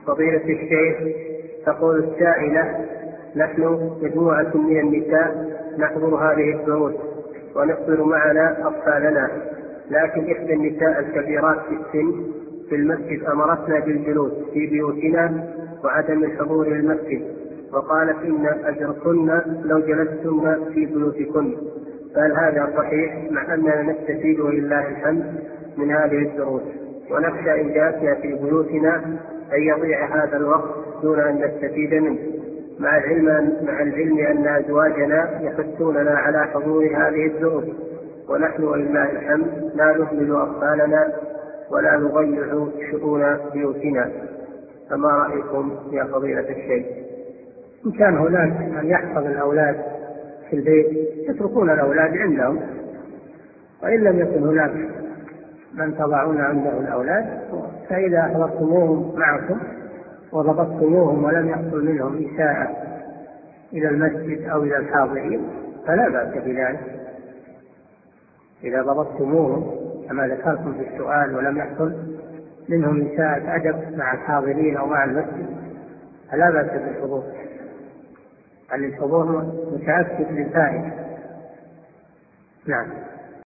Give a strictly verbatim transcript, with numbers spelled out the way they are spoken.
فضيلة الشيخ، تقول السائلة: نحن مجموعة من النساء نحضر هذه الدروس ونحضر معنا أطفالنا، لكن إحدى النساء الكبيرات في السن في المسجد أمرتنا بالجلوس في بيوتنا وعدم الحضور للمسجد، وقالت إن أجركن لو جلستن في بيوتكن، فهل هذا صحيح مع أننا نستفيد ولله الحمد من هذه الدروس، ونخشى إن جلسنا في بيوتنا أن يضيع هذا الوقت دون أن نستفيد منه، مع العلم, مع العلم أن أزواجنا يحثوننا على حضور هذه الدروس، ونحن ولله الحمد لا نهمل أطفالنا ولا نضيع شؤون بيوتنا، فما رأيكم يا فضيلة الشيخ؟ إن كان هناك من يحفظ الأولاد في البيت يتركون الأولاد عندهم، وإن لم يكن هناك من تضعون عنده الأولاد، فإذا أحضرتموهم معكم وضبطتموهم ولم يحصل منهم إساءة إلى المسجد أو إلى الحاضرين فلا بأس بذلك. إذا ضبطتموهم كما ذكرتم في السؤال ولم يحصل منهم إساءة أدب مع الحاضرين أو مع المسجد فلا بأس بالحضور، أن الحضور متأكد للفائدة. نعم.